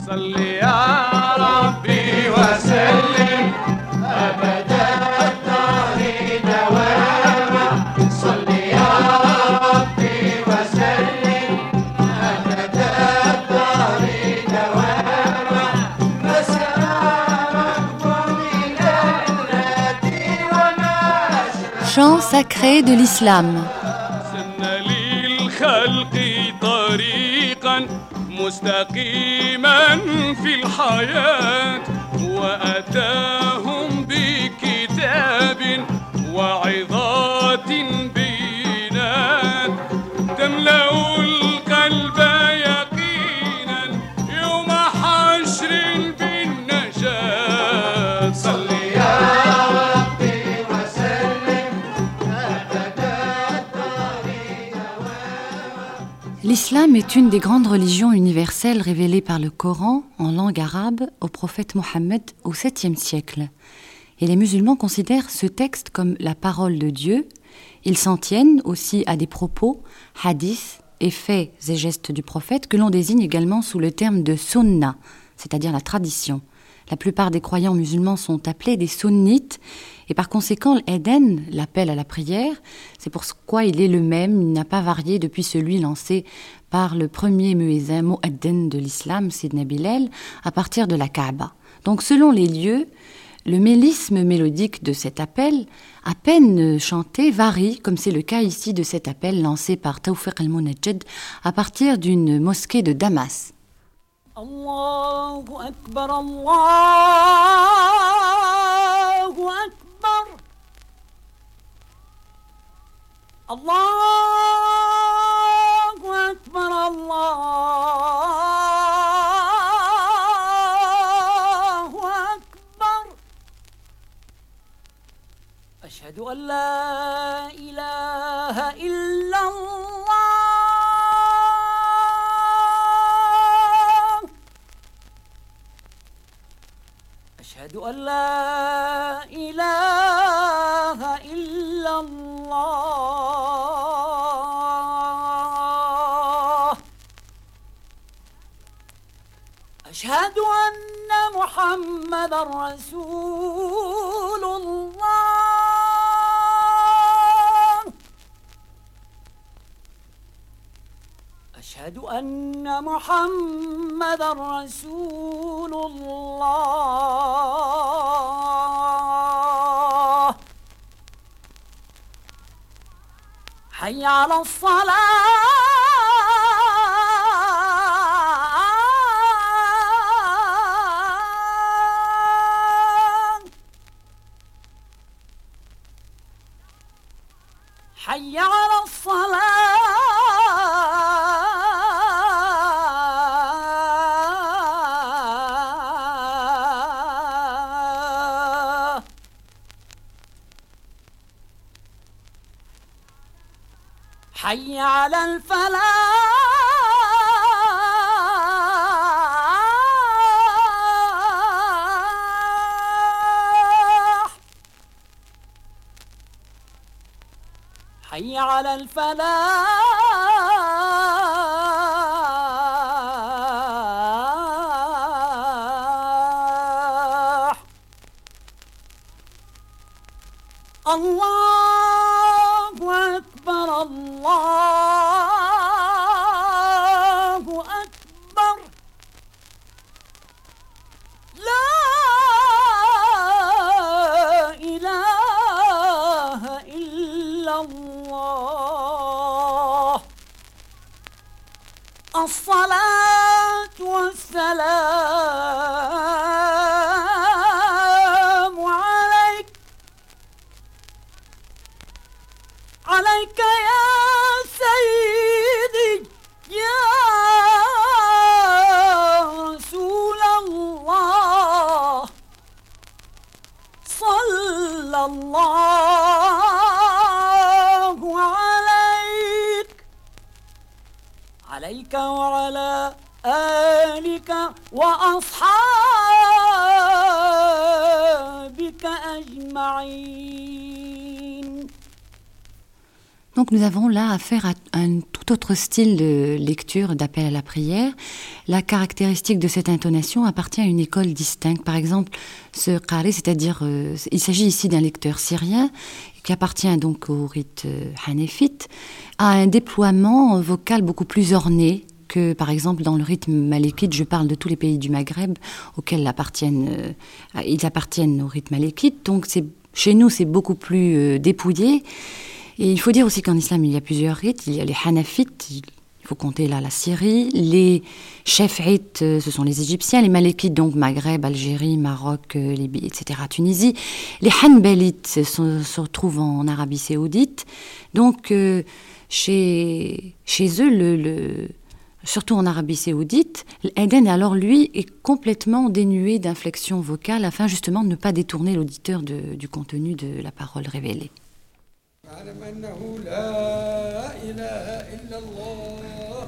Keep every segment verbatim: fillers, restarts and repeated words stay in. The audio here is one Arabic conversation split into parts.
صل يا ربي وسلم أبدا الدهر دواما صل يا ربي وسلم أبدا الدهر دواما مسامك ومن الذي وما Chant sacré de l'islam. سن للخلق طريقا مستقيما في الحياة وأتاهم بكتاب وعظات بينات تملأ القلب يقينا يوم حشر بالنجاة صل يا ربي وسلم أبدا L'islam est une des grandes religions universelles révélées par le Coran en langue arabe au prophète Mohammed au septième siècle. Et les musulmans considèrent ce texte comme la parole de Dieu. Ils s'en tiennent aussi à des propos, hadiths et faits et gestes du prophète que l'on désigne également sous le terme de sunna, c'est-à-dire la tradition. La plupart des croyants musulmans sont appelés des sunnites et par conséquent l'Eden, l'appel à la prière, c'est pourquoi il est le même, il n'a pas varié depuis celui lancé par le premier muezzin mu'addin de l'islam, Sidna Bilal, à partir de la Kaaba. Donc selon les lieux, le mélisme mélodique de cet appel, à peine chanté, varie, comme c'est le cas ici de cet appel lancé par Tawfiq al-Munajjid à partir d'une mosquée de Damas. Allahu Akbar, Allahu Akbar, Allahu Akbar, Allahu Akbar. Ashhadu an la ilaha illallah. أشهد أن لا إله إلا الله أشهد أن محمدًا رسول الله أشهد أن محمدًا رسول الله حي على الصلاة حي على الصلاة حي على الفلاح حي على الفلاح الله أكبر الله أكبر لا إله إلا الله الصلاة والسلام عليك عليك يا سيدي يا رسول الله صلى الله عليك عليك وعلى آلك وأصحابك أجمعين. Donc Donc nous avons là affaire à un tout autre style de lecture, d'appel à la prière. La caractéristique de cette intonation appartient à une école distincte. Par exemple, ce qari, c'est-à-dire, euh, il s'agit ici d'un lecteur syrien qui appartient donc au rite euh, hanéfite, a un déploiement vocal beaucoup plus orné que, par exemple, dans le rythme malékite. Je parle de tous les pays du Maghreb auxquels appartiennent, euh, ils appartiennent au rythme malékite. Donc c'est, chez nous, c'est beaucoup plus euh, dépouillé. Et il faut dire aussi qu'en islam, il y a plusieurs rites. Il y a les hanafites, il faut compter là la Syrie. Les shafi'ites, ce sont les Égyptiens. Les malékites, donc Maghreb, Algérie, Maroc, Libye, et cetera, Tunisie. Les hanbalites se, se retrouvent en Arabie Saoudite. Donc, euh, chez, chez eux, le, le, surtout en Arabie Saoudite, l'Aden, alors lui, est complètement dénué d'inflexion vocale afin justement de ne pas détourner l'auditeur de, du contenu de la parole révélée. أعلم أنه لا إله إلا الله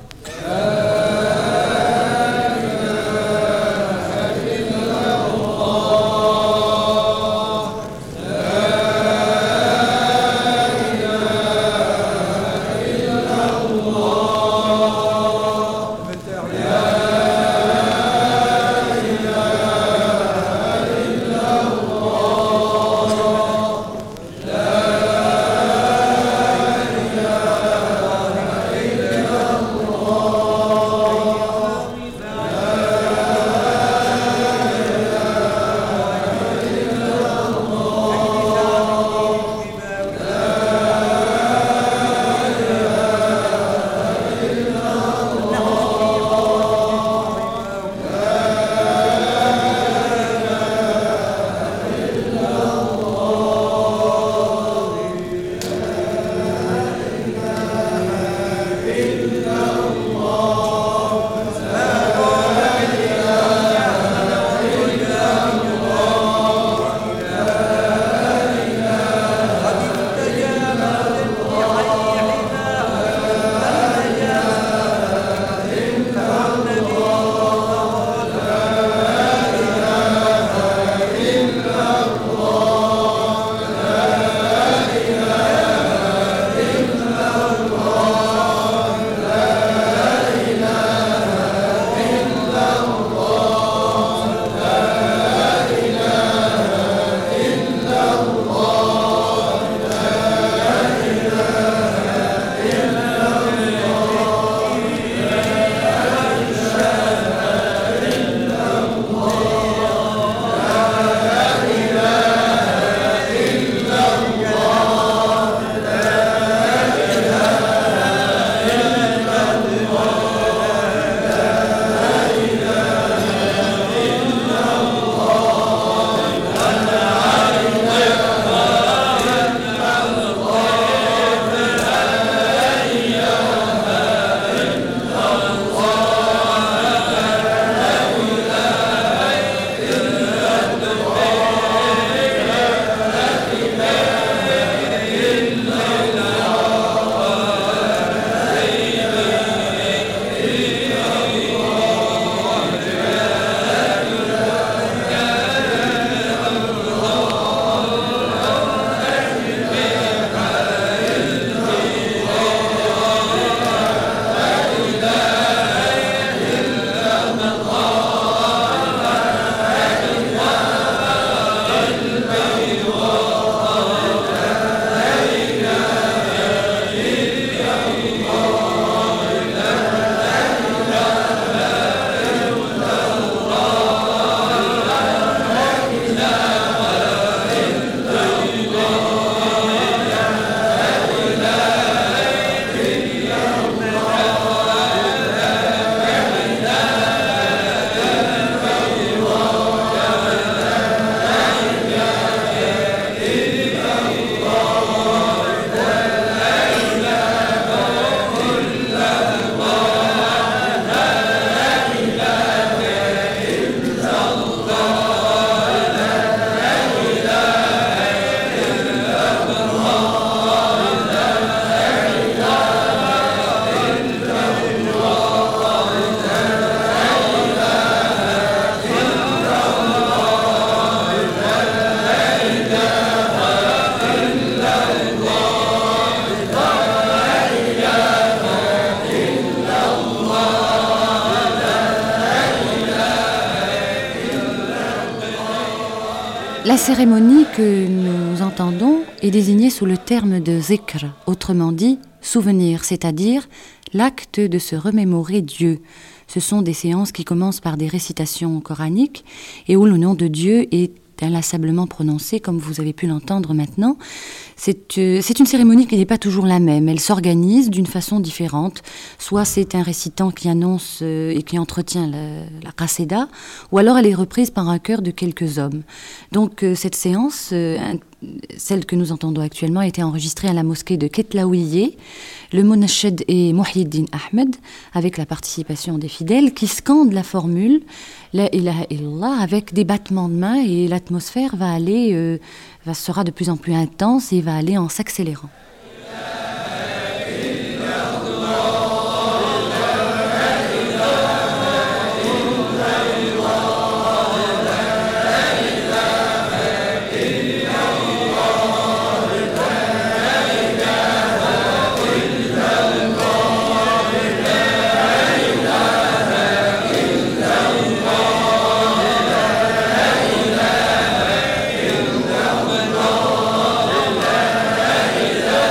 La cérémonie que nous entendons est désignée sous le terme de zikr, autrement dit souvenir, c'est-à-dire l'acte de se remémorer Dieu. Ce sont des séances qui commencent par des récitations coraniques et où le nom de Dieu est inlassablement prononcé, comme vous avez pu l'entendre maintenant. C'est, euh, c'est une cérémonie qui n'est pas toujours la même. Elle s'organise d'une façon différente. Soit c'est un récitant qui annonce euh, et qui entretient la, la qasida, ou alors elle est reprise par un chœur de quelques hommes. Donc euh, cette séance, euh, un, celle que nous entendons actuellement, a été enregistrée à la mosquée de Ketlaouié. Le Monachid est Mouhyiddin Ahmed, avec la participation des fidèles, qui scandent la formule La ilaha illallah avec des battements de mains, et l'atmosphère va aller, euh, va, sera de plus en plus intense et va aller en s'accélérant. إله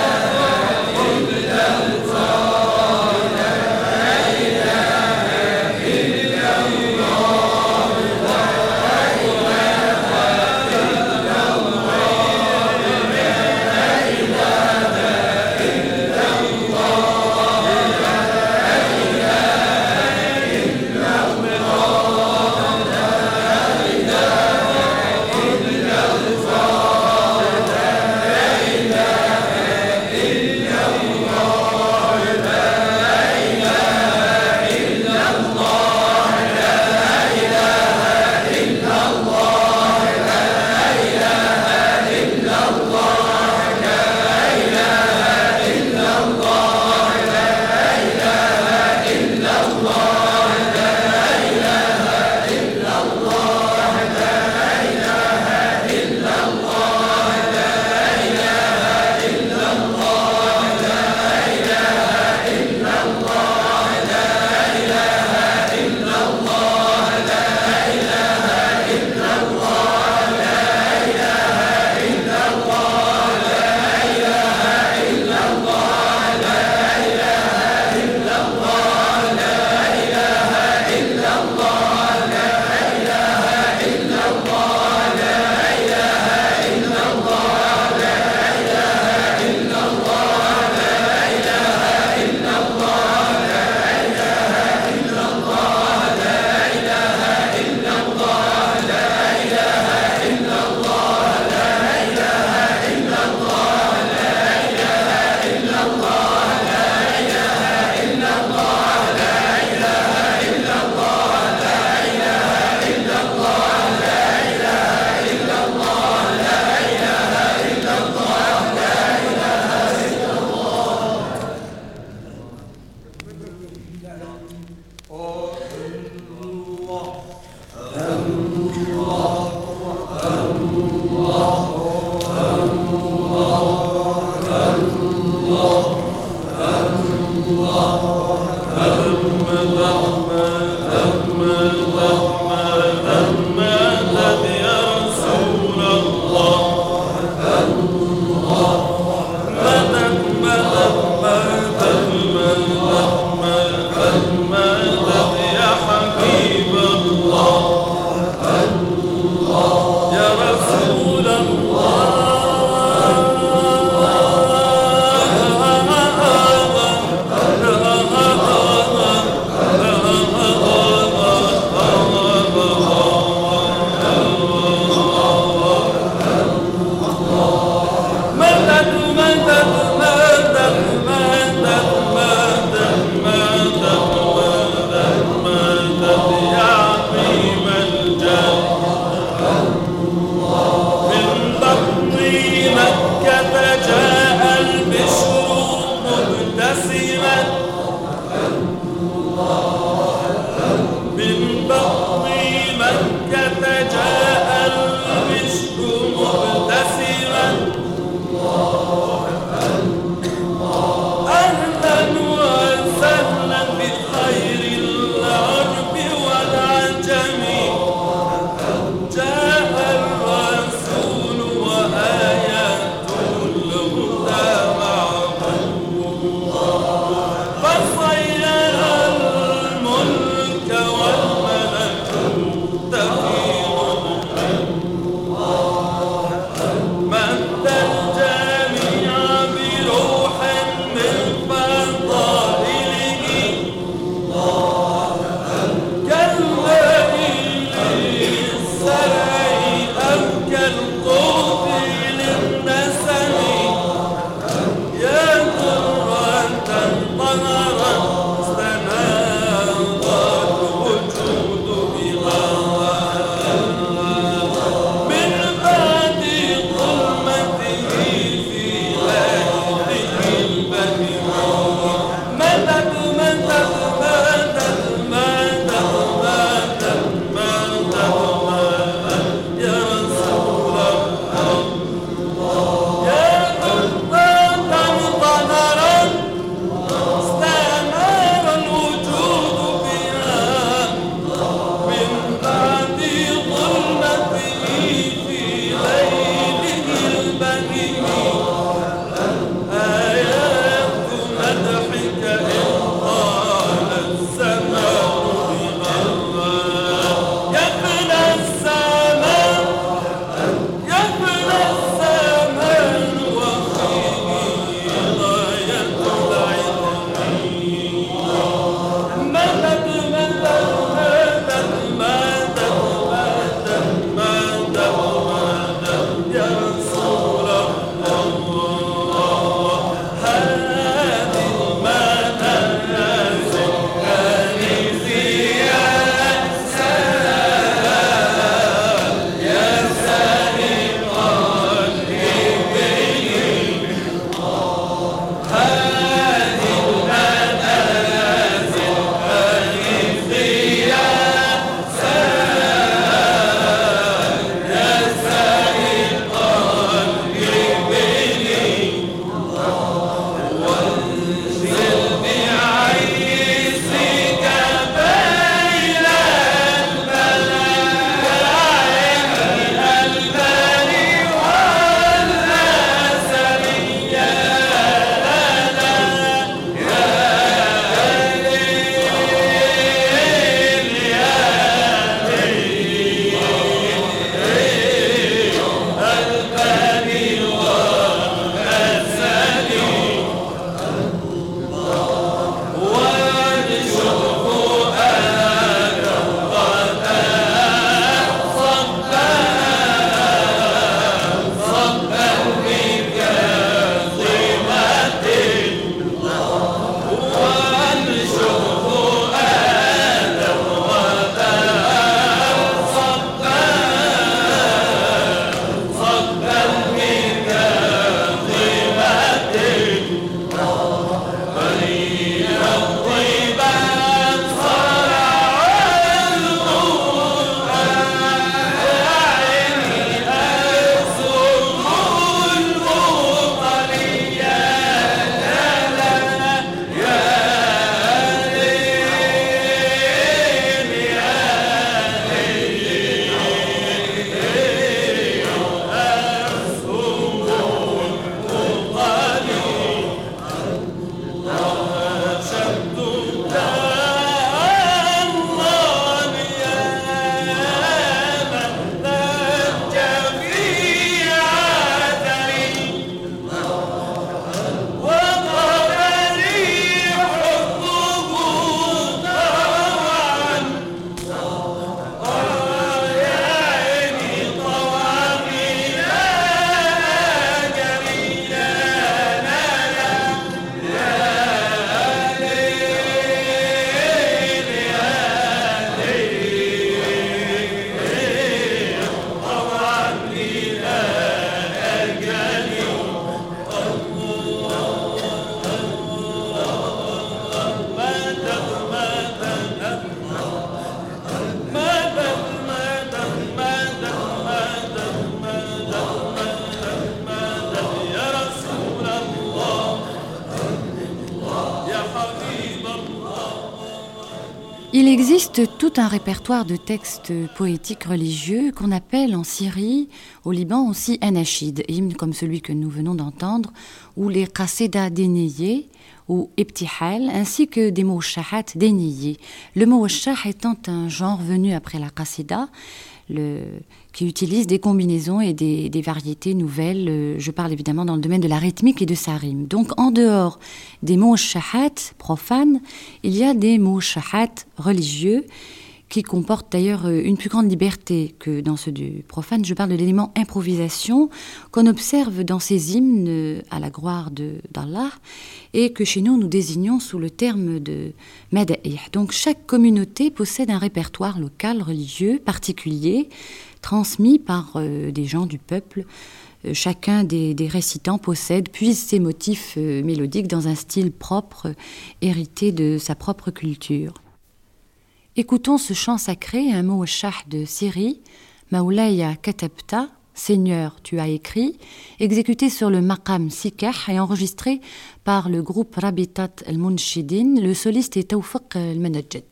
existe tout un répertoire de textes poétiques religieux qu'on appelle en Syrie, au Liban aussi anachid, hymnes comme celui que nous venons d'entendre, ou les qasida déniées, ou ibtihal, ainsi que des mouchahat déniés. Le mouchah étant un genre venu après la qasida, le, qui utilise des combinaisons et des, des variétés nouvelles. Je parle évidemment dans le domaine de la rythmique et de sa rime. Donc en dehors des mouchahat profanes, il y a des mouchahat religieux qui comportent d'ailleurs une plus grande liberté que dans ceux du profane. Je parle de l'élément improvisation qu'on observe dans ces hymnes à la gloire de, d'Allah et que chez nous nous désignons sous le terme de mada'ih. Donc chaque communauté possède un répertoire local religieux particulier transmis par euh, des gens du peuple. Euh, chacun des, des récitants possède, puise ses motifs euh, mélodiques dans un style propre, euh, hérité de sa propre culture. Écoutons ce chant sacré, un mot shah de Syrie, Maoulaya Katabta, Seigneur, tu as écrit, exécuté sur le maqam Sikah et enregistré par le groupe Rabitat al-Munshidin. Le soliste est Tawfiq al-Manajjad.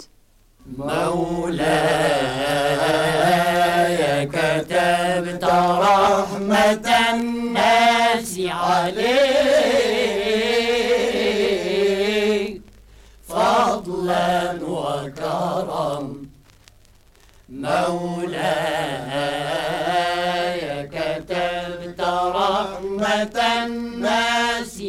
مولاي كتبت رحمة الناس عليك فضلا وكرم مولاي كتبت رحمة الناس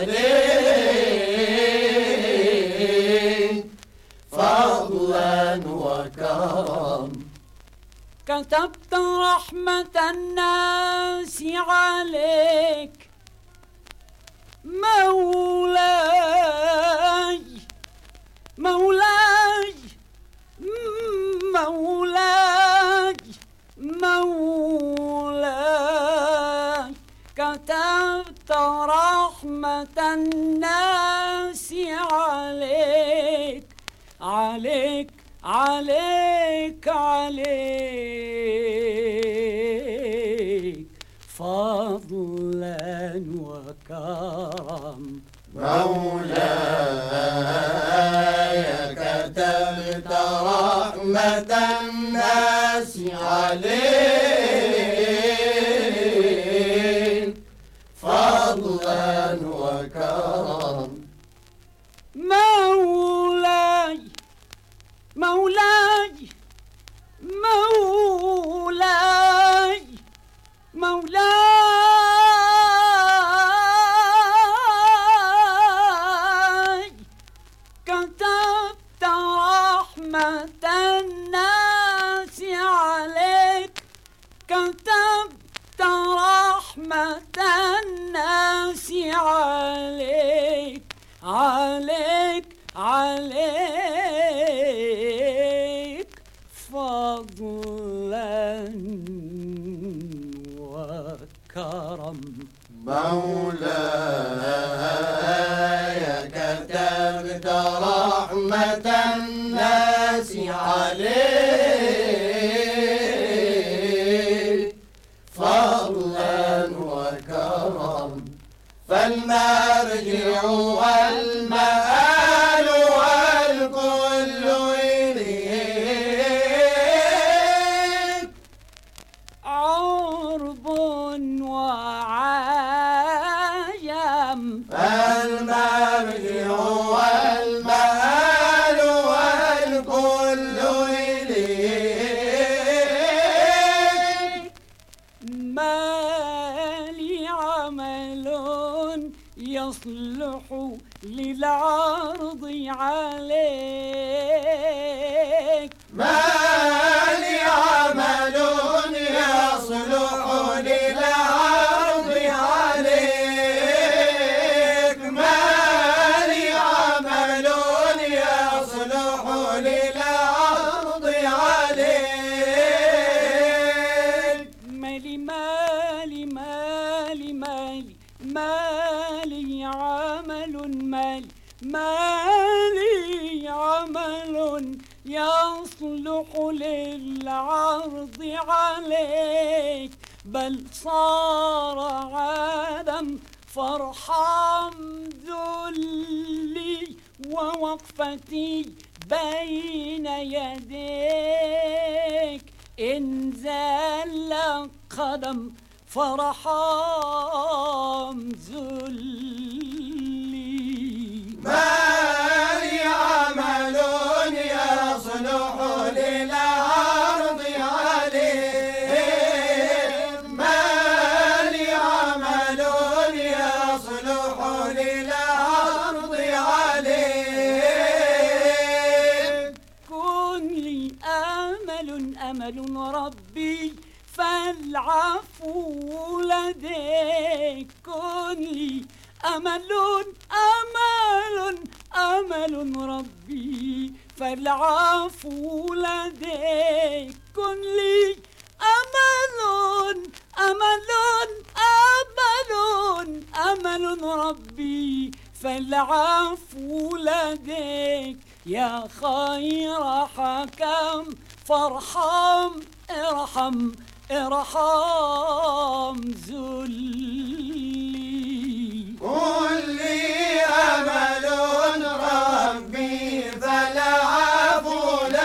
عليك فضلا وكرم كتبت رحمة الناس عليك مولاي مولاي مولاي مولاي كتبت رحمة الناس عليك عليك عليك عليك فضلا وكرم مولاي كتبت رحمة الناس عليك فضلا وكرم مولاي مولاي مولاي مولاي كتبت رحمة الناس عليك كتبت رحمة الناس عليك عليك عليك فضلا وكرم مولاي كتبت رحمة الناس عليك فضلا وكرم فالمرجع والمآل والكل إليك عرب وعايم فالمرجع والمآل والكل إليك ما لي عمل يصلح للعرض عليك ما لي عمل يصلح للعرض عليك ما لي عمل يصلح للعرض عليك مالي مالي مالي مالي مالي عمل مالي مالي عمل يصلح للعرض عليك بل صار عدم فارحم ذلي ووقفتي بين يديك إن زال قدم فرحام ذلي. ما لي عمل يصلح للعرض عليه، ما لي عمل يصلح للعرض عليه. كن لي أمل أمل ربي فالعفو لديك، كن لي أمل أمل أمل ربي فالعفو لديك، كن لي أمل أمل أمل أمل ربي فالعفو لديك. يا خير حكم فارحم ارحم ارحم ذلي. كل أمل ربي فالعفو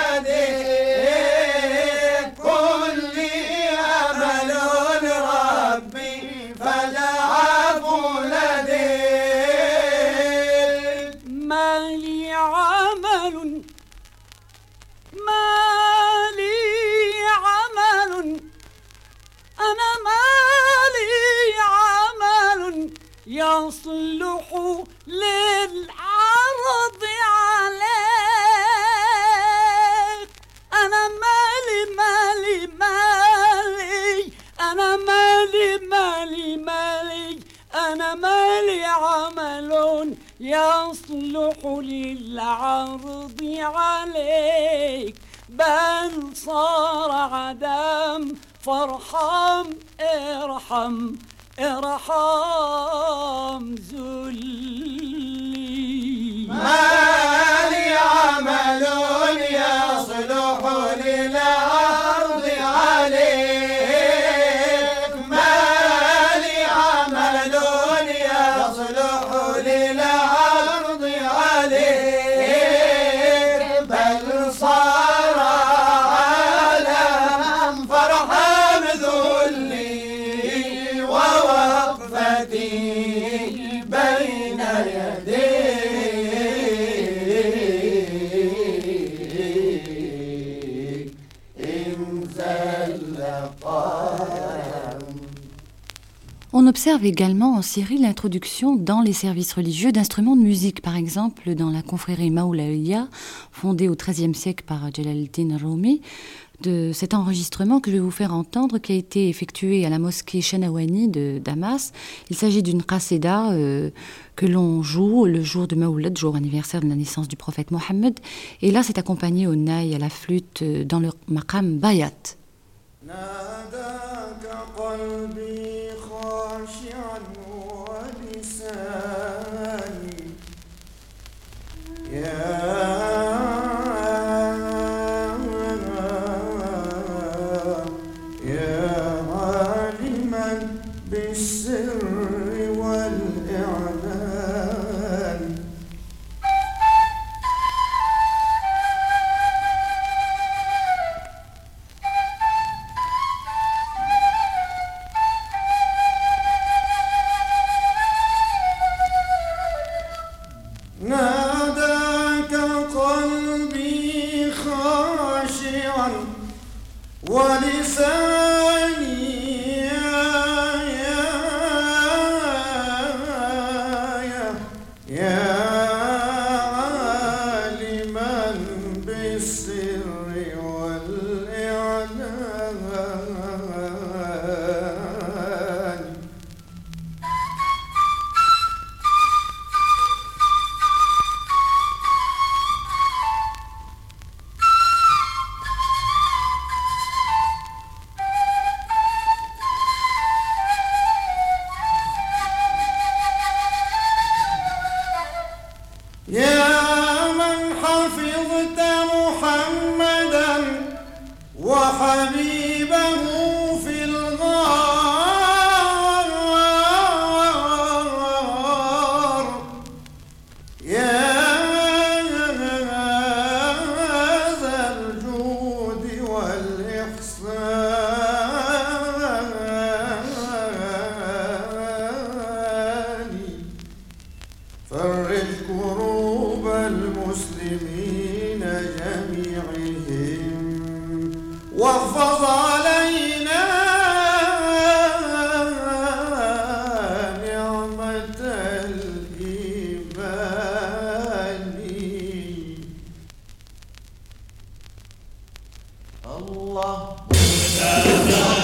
لديك، كل أمل ربي فالعفو لديك. ما لي عمل ما لي عمل أنا ما لي عمل يصلح للعرض عليك. أنا مالي مالي مالي أنا مالي مالي مالي أنا مالي عمل يصلح للعرض عليك، بل صار عدم فارحم ارحم ارحم ذلي. ما لي عمل يصلح للعرض عليك، ما لي عمل يصلح للعرض عليك، بل صار عالم فرحم ذلي ووقفتي بين يديك إن زل قدم. On observe également en Syrie l'introduction dans les services religieux d'instruments de musique, par exemple dans la confrérie Maoulaïa, fondée au treizième siècle par Jalal-Din Rumi, de cet enregistrement que je vais vous faire entendre, qui a été effectué à la mosquée Chanawani de Damas. Il s'agit d'une qasida euh, que l'on joue le jour de Maoulad, jour anniversaire de la naissance du prophète Mohammed. Et là, c'est accompagné au naï, à la flûte, euh, dans le maqam Bayat. ناداك قلبي خاشعا ولساني يا يا عالما بالسر والإعلان. ناداك قلبي خاشعا ولساني يا يا يا عالما بالسر والإعلان. يا من حفظت محمدا وحبيبه في الغار، يا واحفظ علينا نعمة الإيمان. الله